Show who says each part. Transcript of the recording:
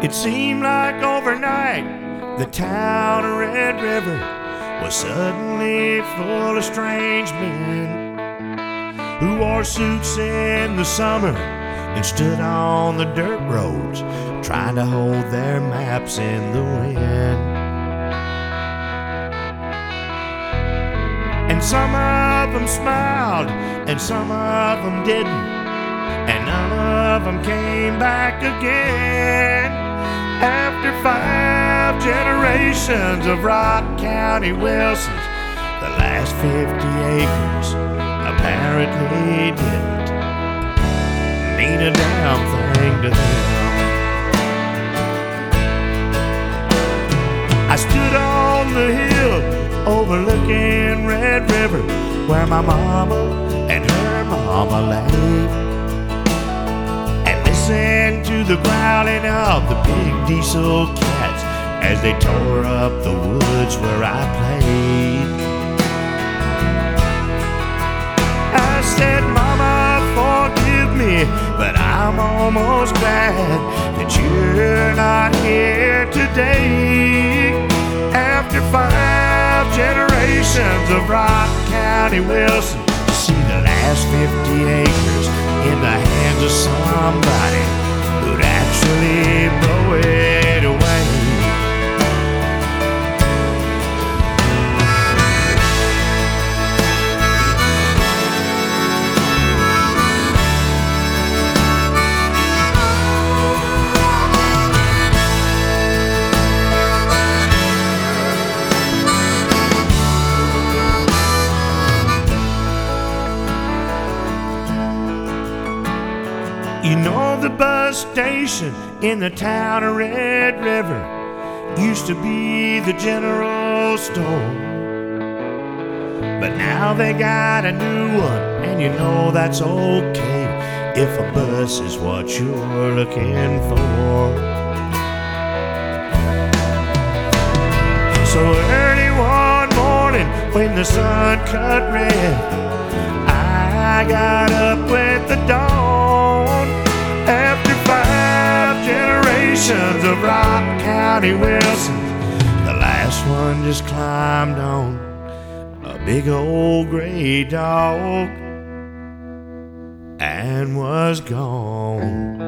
Speaker 1: It seemed like overnight the town of Red River was suddenly full of strange men who wore suits in the summer and stood on the dirt roads trying to hold their maps in the wind. And some of them smiled and some of them didn't, and none of them came back again. After 5 generations of Rock County Wilsons, the last 50 acres apparently didn't mean a damn thing to them. I stood on the hill overlooking Red River, where my mama and her mama lay, listened to the growling of the big diesel cats as they tore up the woods where I played. I said, Mama, forgive me, but I'm almost glad that you're not here today. After 5 generations of Rock County Wilson, to see the last 50 acres in the hands of somebody who'd actually blow it away. You know, the bus station in the town of Red River used to be the general store, but now they got a new one, and you know that's okay if a bus is what you're looking for. So early one morning when the sun cut red, I got up with the dawn. After 5 generations of Rock County Wilsons, the last one just climbed on a big old gray dog and was gone.